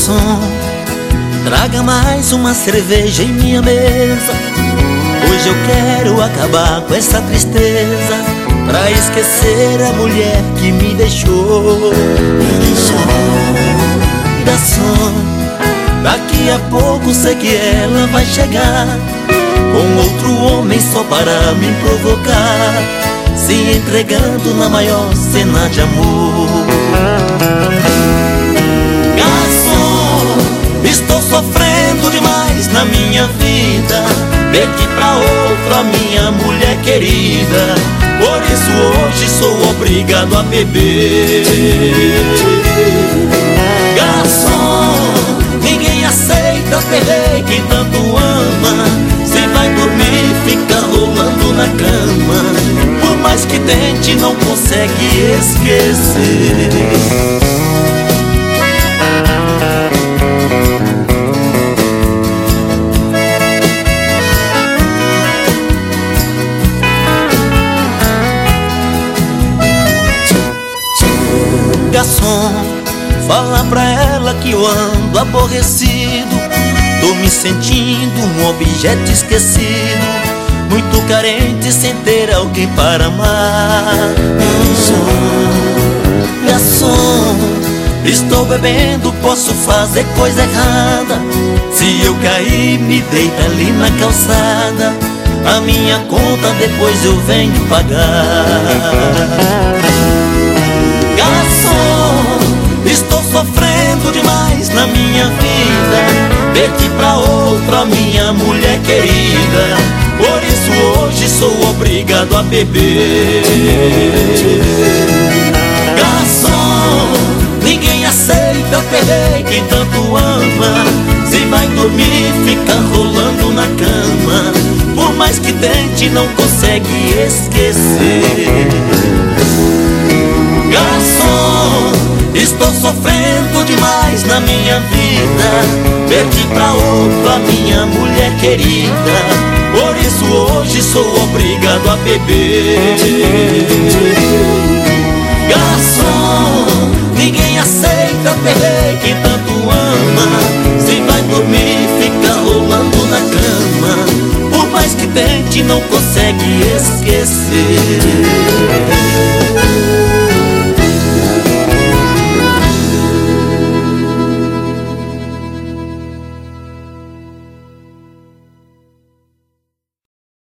Garçom, traga mais uma cerveja em minha mesa. Hoje eu quero acabar com essa tristeza, pra esquecer a mulher que me deixou. Garçom, daqui a pouco sei que ela vai chegar com outro homem só para me provocar, se entregando na maior cena de amor. Garçom, estou sofrendo demais na minha vida, perdi pra outra a minha mulher querida, por isso hoje sou obrigado a beber. Garçom, ninguém aceita perder quem tanto ama, se vai dormir fica rolando na cama, por mais que tente não consegue esquecer. Garçom, fala pra ela que eu ando aborrecido, tô me sentindo um objeto esquecido, muito carente sem ter alguém para amar. Garçom, estou bebendo, posso fazer coisa errada, se eu cair me deita ali na calçada, a minha conta depois eu venho pagar. Garçom, estou sofrendo demais na minha vida, perdi pra outra a minha mulher querida, por isso hoje sou obrigado a beber. Garçom, ninguém aceita perder quem tanto ama, se vai dormir fica rolando na cama, por mais que tente não consegue esquecer. Garçom, estou sofrendo demais na minha vida, perdi pra outra a minha mulher querida, por isso hoje sou obrigado a beber. Garçom, ninguém aceita perder quem tanto ama, se vai dormir fica rolando na cama, por mais que tente não consegue esquecer.